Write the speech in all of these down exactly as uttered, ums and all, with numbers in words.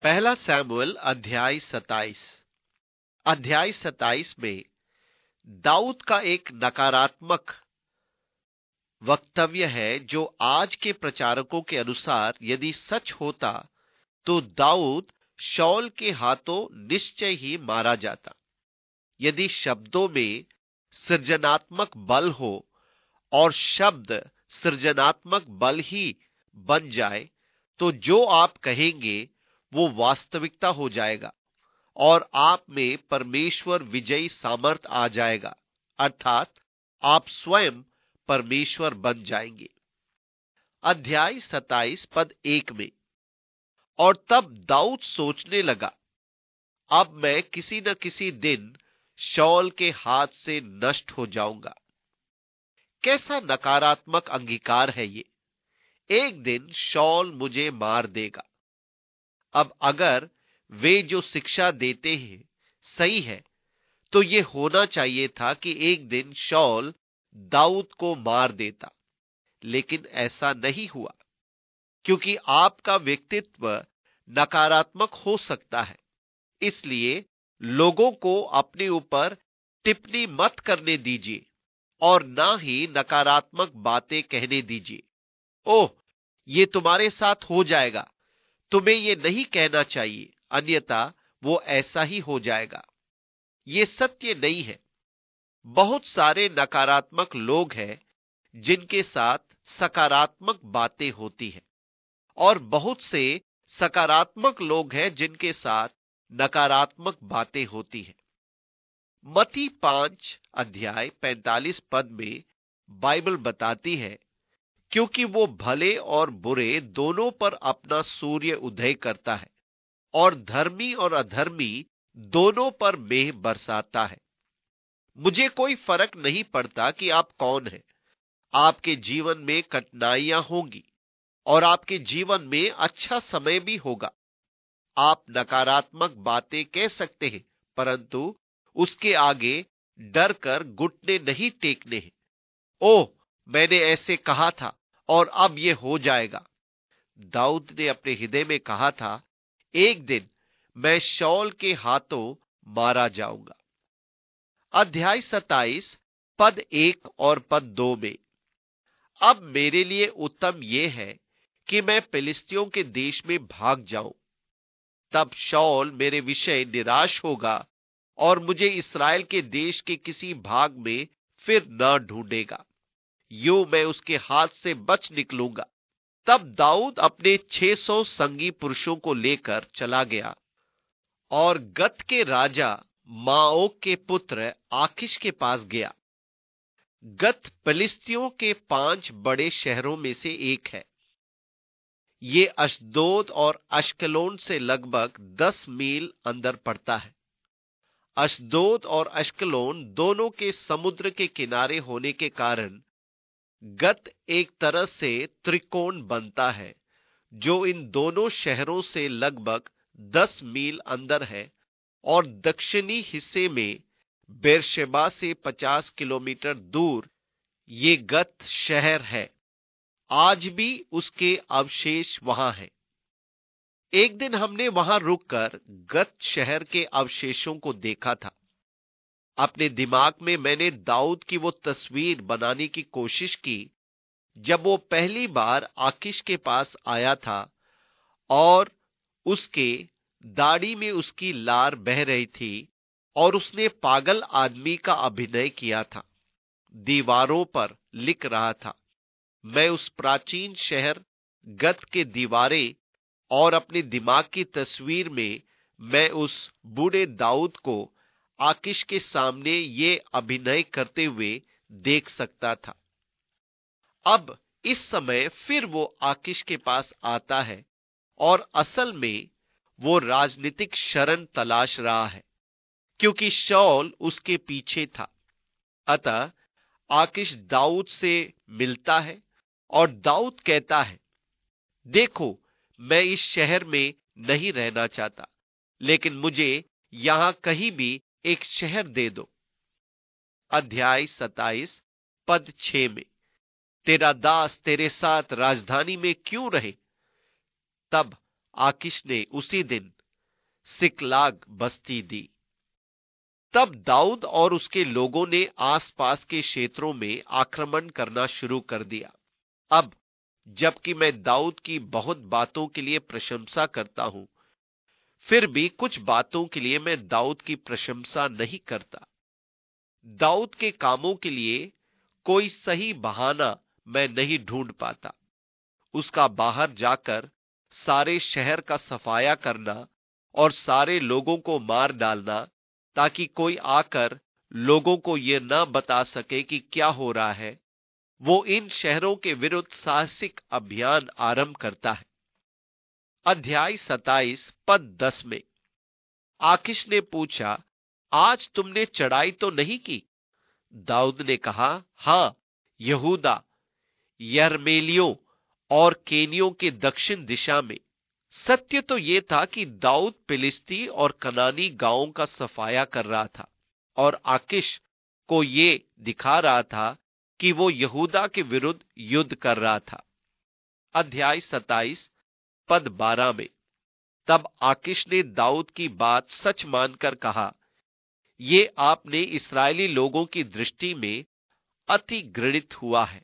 पहला सैमुएल अध्याय सताइस। अध्याय सताइस में दाऊद का एक नकारात्मक वक्तव्य है जो आज के प्रचारकों के अनुसार यदि सच होता तो दाऊद शाऊल के हाथों निश्चय ही मारा जाता। यदि शब्दों में सृजनात्मक बल हो और शब्द सृजनात्मक बल ही बन जाए तो जो आप कहेंगे वो वास्तविकता हो जाएगा और आप में परमेश्वर विजयी सामर्थ आ जाएगा, अर्थात आप स्वयं परमेश्वर बन जाएंगे। अध्याय सताइस पद एक में, और तब दाऊद सोचने लगा, अब मैं किसी न किसी दिन शाऊल के हाथ से नष्ट हो जाऊंगा। कैसा नकारात्मक अंगीकार है ये। एक दिन शाऊल मुझे मार देगा। अब अगर वे जो शिक्षा देते हैं सही है तो ये होना चाहिए था कि एक दिन शाऊल दाऊद को मार देता, लेकिन ऐसा नहीं हुआ, क्योंकि आपका व्यक्तित्व नकारात्मक हो सकता है। इसलिए लोगों को अपने ऊपर टिप्पणी मत करने दीजिए और ना ही नकारात्मक बातें कहने दीजिए। ओह, ये तुम्हारे साथ हो जाएगा, तुम्हें ये नहीं कहना चाहिए, अन्यथा वो ऐसा ही हो जाएगा। ये सत्य नहीं है। बहुत सारे नकारात्मक लोग हैं जिनके साथ सकारात्मक बातें होती हैं और बहुत से सकारात्मक लोग हैं जिनके साथ नकारात्मक बातें होती हैं। मत्ती पांच अध्याय पैंतालीस पद में बाइबल बताती है, क्योंकि वो भले और बुरे दोनों पर अपना सूर्य उदय करता है और धर्मी और अधर्मी दोनों पर मेघ बरसाता है। मुझे कोई फर्क नहीं पड़ता कि आप कौन हैं। आपके जीवन में कठिनाइयां होंगी और आपके जीवन में अच्छा समय भी होगा। आप नकारात्मक बातें कह सकते हैं, परंतु उसके आगे डर कर घुटने नहीं टेकने हैं। ओह, मैंने ऐसे कहा था और अब ये हो जाएगा। दाऊद ने अपने हृदय में कहा था, एक दिन मैं शाऊल के हाथों मारा जाऊंगा। अध्याय सताइस पद एक और पद दो में, अब मेरे लिए उत्तम यह है कि मैं फिलिस्तियों के देश में भाग जाऊं, तब शाऊल मेरे विषय निराश होगा और मुझे इस्राएल के देश के किसी भाग में फिर न ढूंढेगा। यूं मैं उसके हाथ से बच निकलूंगा। तब दाऊद अपने छह सौ संगी पुरुषों को लेकर चला गया और गत के राजा माओक के पुत्र आकीश के पास गया। गत फिलिस्तियों के पांच बड़े शहरों में से एक है। ये अश्दोद और अश्कलोन से लगभग दस मील अंदर पड़ता है। अश्दोद और अश्कलोन दोनों के समुद्र के किनारे होने के कारण गत एक तरह से त्रिकोण बनता है, जो इन दोनों शहरों से लगभग दस मील अंदर है और दक्षिणी हिस्से में बेरशेबा से पचास किलोमीटर दूर ये गत शहर है। आज भी उसके अवशेष वहां हैं। एक दिन हमने वहां रुककर गत शहर के अवशेषों को देखा था। अपने दिमाग में मैंने दाऊद की वो तस्वीर बनाने की कोशिश की जब वो पहली बार आकीश के पास आया था और उसके दाढ़ी में उसकी लार बह रही थी और उसने पागल आदमी का अभिनय किया था, दीवारों पर लिख रहा था। मैं उस प्राचीन शहर गत के दीवारें और अपने दिमाग की तस्वीर में मैं उस बूढ़े दाऊद को आकीश के सामने ये अभिनय करते हुए देख सकता था। अब इस समय फिर वो आकीश के पास आता है और असल में वो राजनीतिक शरण तलाश रहा है, क्योंकि शाऊल उसके पीछे था। अतः आकीश दाऊद से मिलता है और दाऊद कहता है, देखो, मैं इस शहर में नहीं रहना चाहता, लेकिन मुझे यहां कहीं भी एक शहर दे दो। अध्याय सताइस पद छह में, तेरा दास तेरे साथ राजधानी में क्यों रहे? तब आकीश ने उसी दिन सिकलाग बस्ती दी। तब दाऊद और उसके लोगों ने आसपास के क्षेत्रों में आक्रमण करना शुरू कर दिया। अब जबकि मैं दाऊद की बहुत बातों के लिए प्रशंसा करता हूं, फिर भी कुछ बातों के लिए मैं दाऊद की प्रशंसा नहीं करता। दाऊद के कामों के लिए कोई सही बहाना मैं नहीं ढूंढ पाता। उसका बाहर जाकर सारे शहर का सफाया करना और सारे लोगों को मार डालना, ताकि कोई आकर लोगों को यह न बता सके कि क्या हो रहा है, वो इन शहरों के विरुद्ध साहसिक अभियान आरंभ करता है। अध्याय सत्ताईस पद दस में आकीश ने पूछा, आज तुमने चढ़ाई तो नहीं की? दाऊद ने कहा, हां, यहूदा, यरमेलियों और केनियों के दक्षिण दिशा में। सत्य तो यह था कि दाऊद फिलिस्ती और कनानी गांवों का सफाया कर रहा था और आकीश को यह दिखा रहा था कि वो यहूदा के विरुद्ध युद्ध कर रहा था। अध्याय सत्ताईस पद बारह में तब आकीश ने दाऊद की बात सच मानकर कहा, ये आपने इस्राएली लोगों की दृष्टि में अति घृणित हुआ है।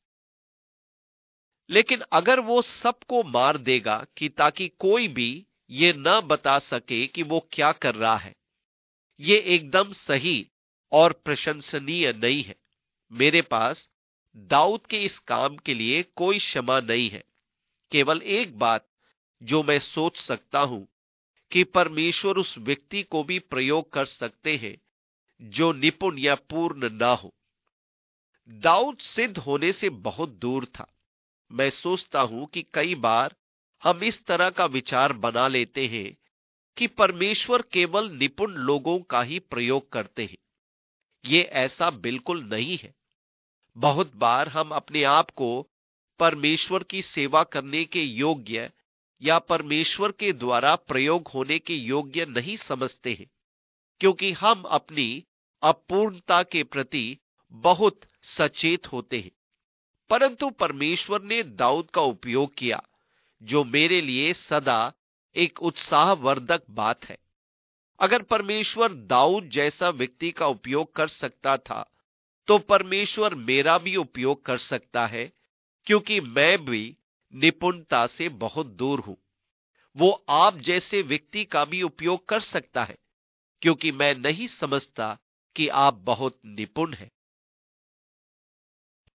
लेकिन अगर वो सबको मार देगा कि ताकि कोई भी ये न बता सके कि वो क्या कर रहा है, ये एकदम सही और प्रशंसनीय नहीं है। मेरे पास दाऊद के इस काम के लिए कोई क्षमा नहीं है। केवल एक बात जो मैं सोच सकता हूं कि परमेश्वर उस व्यक्ति को भी प्रयोग कर सकते हैं जो निपुण या पूर्ण ना हो। दाऊद सिद्ध होने से बहुत दूर था। मैं सोचता हूं कि कई बार हम इस तरह का विचार बना लेते हैं कि परमेश्वर केवल निपुण लोगों का ही प्रयोग करते हैं। ये ऐसा बिल्कुल नहीं है। बहुत बार हम अपने आप को परमेश्वर की सेवा करने के योग्य या परमेश्वर के द्वारा प्रयोग होने के योग्य नहीं समझते हैं, क्योंकि हम अपनी अपूर्णता के प्रति बहुत सचेत होते हैं। परंतु परमेश्वर ने दाऊद का उपयोग किया, जो मेरे लिए सदा एक उत्साहवर्धक बात है। अगर परमेश्वर दाऊद जैसा व्यक्ति का उपयोग कर सकता था, तो परमेश्वर मेरा भी उपयोग कर सकता है, क्योंकि मैं भी निपुणता से बहुत दूर हूं। वो आप जैसे व्यक्ति का भी उपयोग कर सकता है, क्योंकि मैं नहीं समझता कि आप बहुत निपुण हैं।